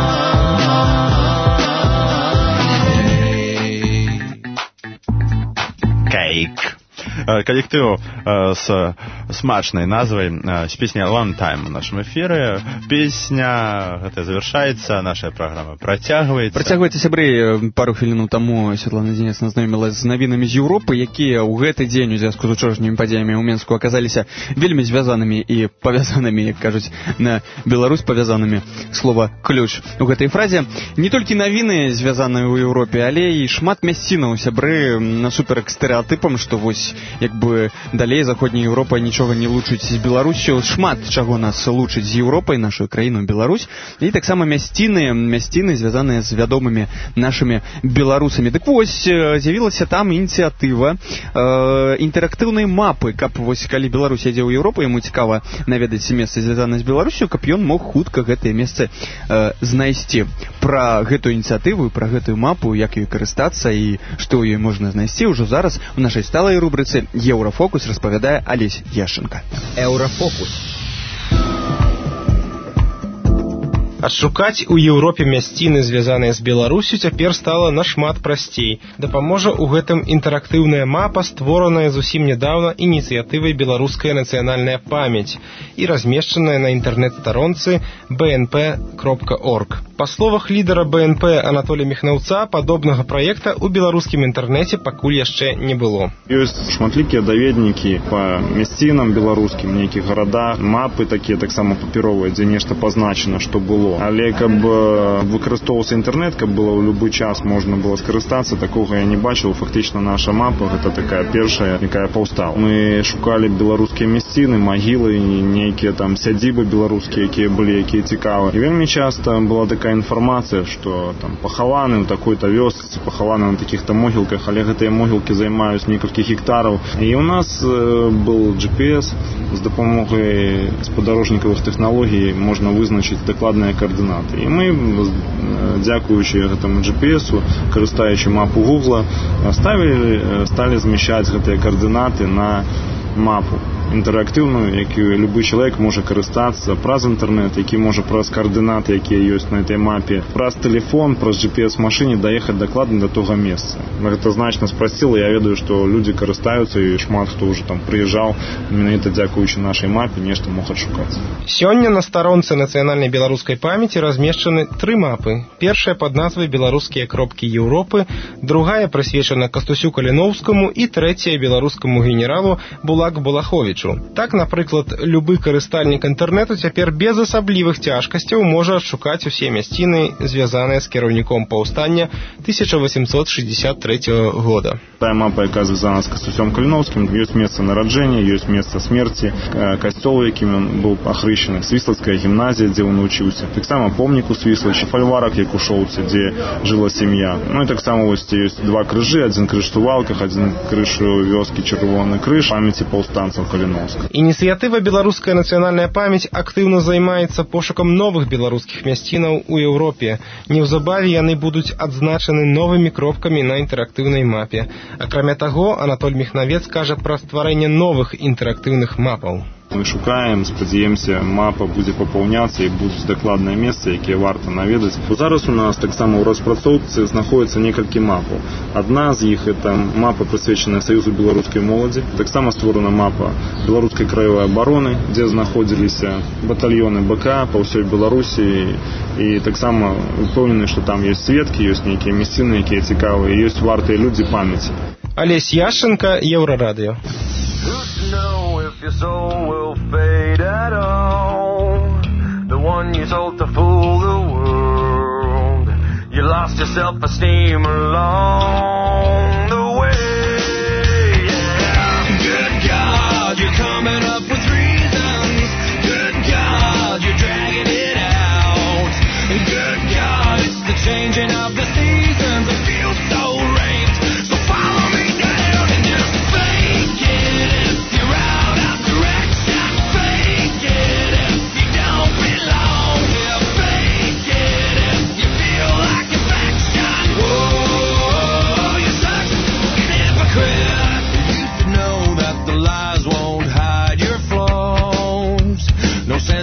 Cake. Коллективу с смачнай назвай з песня Long Time у нашым эфіры. Песня гэта завяршаецца, наша праграма працягваецца. Працягваецца, сябры. Пару хвілінаў таму Святлана Дзенец знаёміла з навінамі з Еўропы, якія ў гэты дзень у звязку з учорашнімі падзеямі ў Менску аказаліся вельмі звязанымі і павязанымі, як кажуць на Беларусь, павязанымі слова ключ у гэтай фразе. Не толькі навіны звязаныя ў Еўропе, але і шмат мясцінаў, сябры, насуперак стэрэатыпам, што вось як бы далей заходняя Еўропа нічога не лучыць з Беларусю. Шмат чаго нас лучыць з Еўропай, нашу краіну Беларусь. І таксама мясціны, мясціны звязаныя з вядомымі нашымі беларусамі. Дык вось з'явілася там ініцыятыва э, інтэрактыўнай мапы, каб вось калі Беларусь ідзе ў Еўропу, яму цікава наведаць месцы звязаныя з Беларусю, каб ён мог хутка гэтыя месцы э, знайсці. Пра гэтую ініцыятыву, пра гэтую мапу, як ёй карыстацца і што ёй можна знайсці, ўжо зараз у нашай сталай рубрыцы Еўрафокус распавядае Алесь Яшченко. Еўрафокус. Адшукаць у Еўропе мясціны, звязаныя з Беларусю, цяпер стала нашмат прасцей. Дапаможа ў гэтым інтэрактыўная мапа, створаная зусім нядаўна ініцыятывай «Беларуская нацыянальная памяць» і размешчаная на інтэрнэт-старонцы бэ эн пэ кропка орг. Па словах лідара бэ эн пэ Анатолія Міхнаўца, падобнага праекта ў беларускім інтэрнэце пакуль яшчэ не было. Ёсць шматлікія даведнікі па мясцінам беларускім, нейкіх гарадах, мапы такія таксама папяровыя, дзе нешта пазначана, што было. Але каб выкарыстоўваўся інтэрнэт, каб было ў любы час можна было скарыстацца, такога я не бачыў. Фактычна наша мапа гэта такая першая, якая паўстала. Мы шукалі беларускія мясціны, магілы, нейкія там сядзібы беларускія, якія былі, якія цікавыя. І вельмі часта была такая інфармацыя, што там пахаваны ў такой-то вёсцы, пахаваны на такіх-то могілках, але гэтыя могілкі займаюць некалькі гектараў. І у нас был джи пі эс, з дапамогай спадарожнікавых тэхналогій можна вызначыць дакладныя координаты. И мы, дзякуючи гэтаму джи пі эсу, карыстаючы мапу Гугла, ставили, стали змяшчаць гэтыя координаты на мапу інтэрактыўную, якую любы чалавек можа карыстацца праз інтэрнэт, які можа праз координаты, якія ёсць на этой мапе, праз телефон, праз джи пі эс-машыне даехаць дакладна да тога месца. Гэта значна спрасціла. Я ведаю, што людзі карыстаюцца, і шмат хто ўжо там прыязджаў, менавіта дзякуючы нашай мапе нешта мог адшукаць. Сёння на старонцы нацыянальнай беларускай памяці размешчаны тры мапы. Першая пад назвай «Беларускія кропкі Еўропы», другая прысвечана Кастусю Каліноўскаму і трэцяя беларускаму генералу Булак Балаховічу. Так, напрыклад, любы карыстальнік інтэрнэту цяпер без асаблівых цяжкасцяў можа адшукаць усе мясціны, звязаныя з кіраўніком паўстання тысяча восемьсот шестьдесят третьего года. Тая мапа, якая звязана з Кастусём Каліноўскім, ёсць месца нараджэння, ёсць месца смерці, касцёл, якім ён быў ахрышчаны, Свіслацкая гімназія, дзе ён вучыўся. Таксама помнік у Свіслачы, фальварак, як у Шоўцы, дзе жыла сям'я. Ну і таксама вось ёсць два крыжы, адзін крыж у Валках, адзін крыж у вёскі Чырвоны крыж, памяці паўстанцаў Каліноўскага. Ініцыятыва «Беларуская нацыянальная памяць» актыўна займаецца пошукам новых беларускіх мясцінаў у Еўропе. Неўзабаве яны будуць адзначаны новымі кропкамі на інтэрактыўнай мапе. Акрамя таго, Анатоль Міхнавец кажа пра стварэнне новых інтэрактыўных мапаў. Мы шукаем, спадзяемся, мапа будзе папаўняцца і будуць дакладныя месцы, якія варта наведаць. Зараз у нас таксама ў распрацоўцы знаходзіцца некалькі мапаў. Адна з іх это мапа, прысвечаная Саюзу беларускай моладзі. Таксама створана мапа беларускай краёвай абароны, дзе знаходзіліся батальёны БК па ўсёй Беларусі. І таксама упэўнены, што там ёсць сведкі, ёсць нейкія мясціны, якія цікавыя, ёсць вартыя людзі памяці. Алесь Яшченко, Еўрарадыё. If your soul will fade at all, the one you sold to fool the world, you lost your self-esteem along the way. Yeah. Good God, you're coming up with reasons. Good God, you're dragging it out. Good God, it's the changing of the seasons. It feels so raped. So follow me down and just fake it if you're out. Whoa,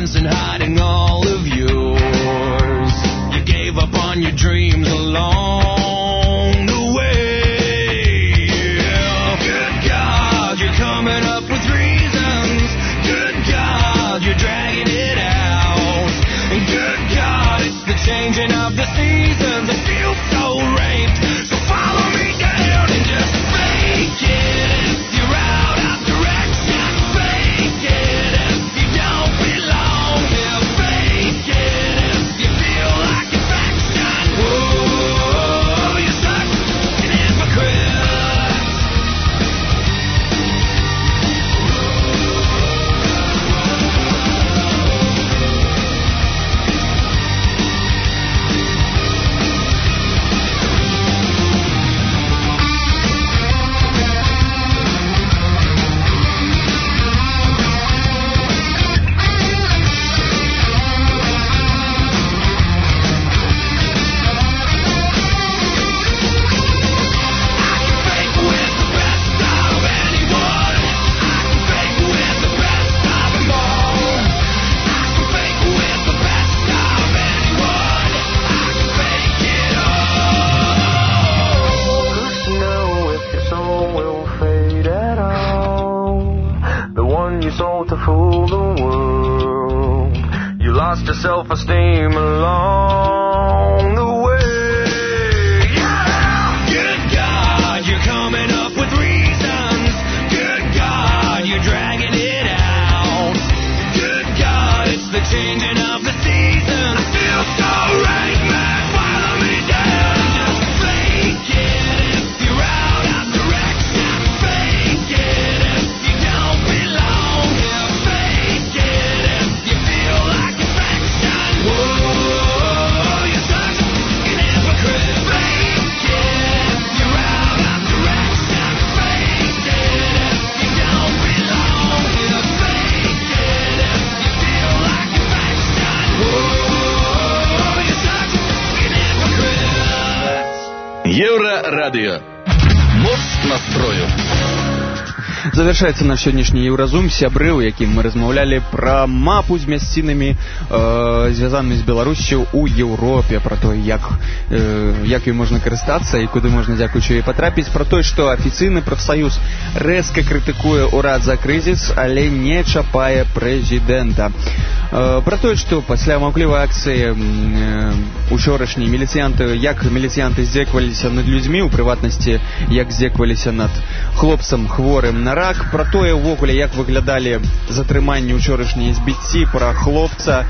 innocence and hiding all of yours. You gave up on your dreams along the way. Yeah. Good God, you're coming up with reasons. Good God, you're dragging it out. And good God, it's the changing of the seasons. It feels so raped. So follow me down and just fake it. If you're out of direction, fake it. If you don't belong here, fake it. If you feel like affection, whoa, you're such an hypocrite. Self-esteem along the way. Yeah! Good God, you're coming up with reasons. Good God, you're dragging it out. Good God, it's the changing of the seasons. I feel so right, man. Follow me down. Just fake it if you're out of direction. Fake it if you don't belong here. Fake it if you feel like whoa, you're such an hypocrite. Fake it if you're out of direction. Fake it if you don't belong here. Fake it if you feel like affection. Whoa, you're such an hypocrite. Еврорадио. Мост настрою. Завершаецца наш сённяшні Еўразум, сябры, у якім мы размаўлялі пра мапу з мясцінамі, э, звязанымі з Беларуссю ў Еўропе, пра тое, як, э, як ёй можна карыстацца і куды можна дзякуючы ёй патрапіць, пра тое, што афіцыйны прафсаюз рэзка крытыкуе ўрад за крызіс, але не чапае прэзідэнта. Э, пра тое, што пасля маўклівай акцыі э, учорашняй міліцыянты, як міліцыянты здзекваліся над людзьмі, у прыватнасці, як здзекваліся над хлопцам хворым на рак, пра тое ўвогуле, як выглядалі затрыманні ўчорашнія збіцці, пра хлопца,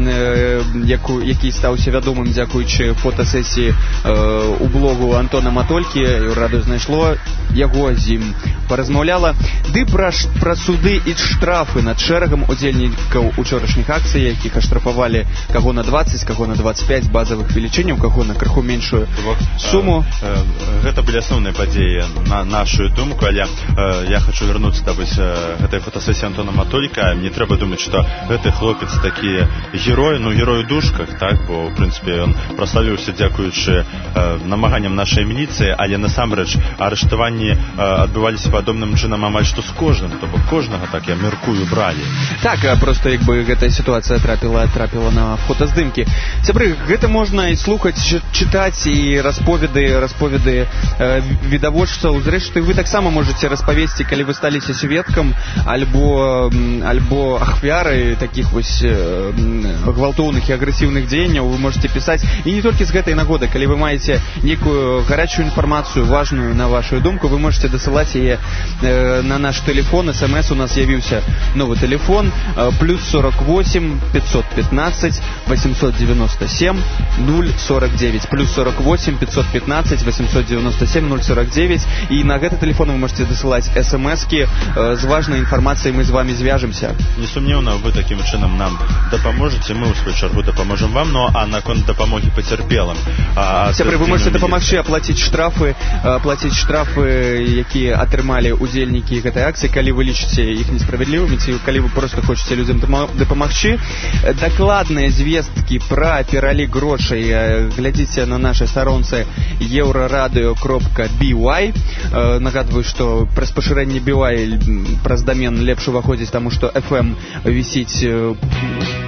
э, яку, які стаўся вядомым дзякуючы фотасесіі э, у блогу Антона Матолькі, Еўрарадыё знайшло яго з ім паразмаўляла, ды пра, пра суды і штрафы над шэрагам удзельнікаў учорашніх акцый, якіх аштрафавалі каго на дваццаць, каго на дваццаць пяць базавых велічыняў, каго на крыху меншую суму. Э, э, гэта былі асноўныя падзеі на нашу думку, але э, я хочу вернуцца да вось гэтай фотасесіі Антона Матолька. Мне трэба думаць, што гэты хлопец такі герой, ну герой у душках, так, бо в прынцыпе ён праславіўся дзякуючы э, намаганням нашай міліцыі, але насамрэч арыштаванні э, адбываліся падобным чынам амаль што з кожным, то бок кожнага, так я мяркую, бралі. Так, просто як бы гэтая сітуацыя трапіла трапіла на фотаздымкі. Сябры, гэта можна і слухаць, чытаць і расповеды расповеды э, відавочцаў. Зрэшты, вы таксама можаце распавесці, калі вы сталіся сведкам альбо альбо ахвярай такіх вось э, гвалтоўных і агрэсіўных дзеянняў, вы можете пісаць, і не толькі з гэтай нагоды, калі вы маеце нейкую гарячую інфармацыю важную на вашу думку, вы можете дасылаць яе э, на наш тэлефон. СМС у нас з'явіўся новы тэлефон э, плюс сорок восемь пятьсот пятнадцать восемьсот девяносто семь ноль сорок девять, плюс сорок восемь пятьсот пятнадцать восемьсот девяносто семь ноль сорок девять, і на гэты тэлефон вы можете дасылаць смс-кі э, з важнай інфармацыяй, мы з вами звяжемся. Несумнеўна, вы такім чынам нам дапаможаце, мы ў сваю чаргу дапаможам вам. Ну а наконт дапамогі пацярпелым, а сябры, вы можете дапамагчы аплаціць штрафы, аплаціць штрафы, якія атрымалі удзельнікі гэтай акцыі, калі вы лічыце іх несправядлівымі, ці калі вы просто хочаце людзям дапамагчы. Дакладныя звесткі пра пералік грошай глядзіце на нашай старонцы еўрарадыё кропка би вай. Нагадваю, што праз пашырэнне би вай праз дамен лепш уваходзіць, таму што эф эм вісіць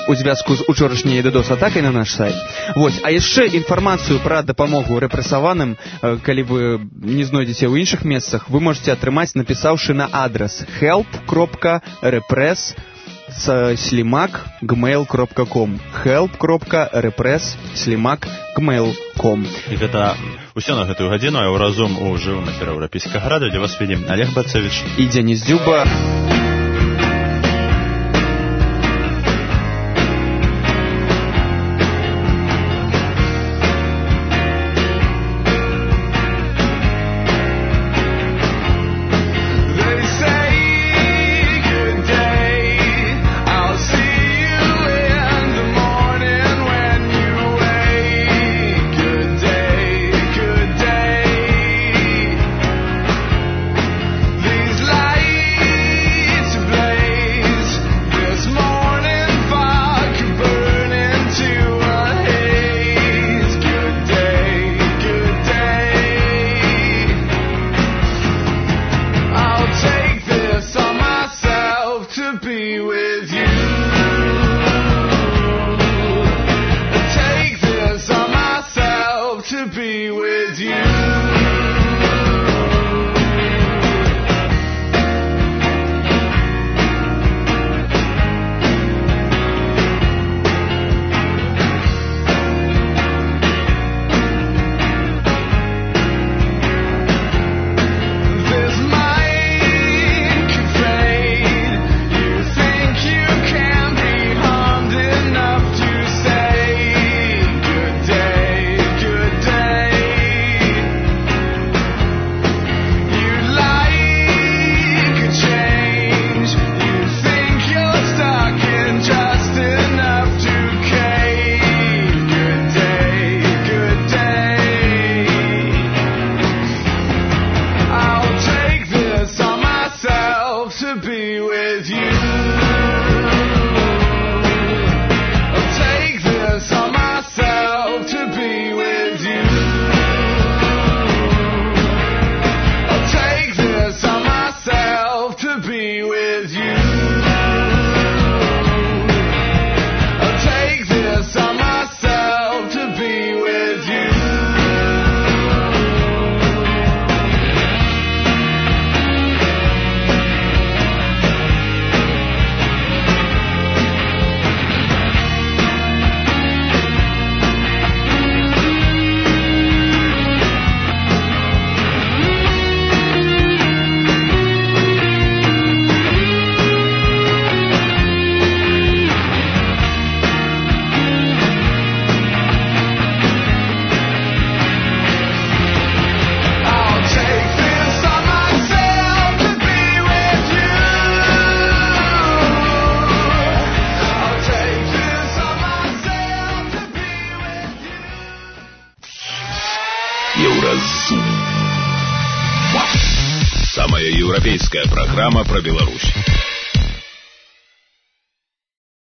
у звязку з учорашняй ддос-атакай на наш сайт. Вось. А яшчэ інфармацыю пра дапамогу рэпрэсаваным, калі вы не знойдзеце ў іншых месцах, вы можете атрымаць, напісаўшы на адрас help кропка repress слимак gmail кропка ком help кропка repress слимак gmail кропка ком. І гэта ўсё на гэтую гадзіну, а разом у жывым эфіры еўрапейскага радыё, дзе вас ведзе Олег Бацевіч і Дзеніс Дзюба. Самая европейская программа про Беларусь.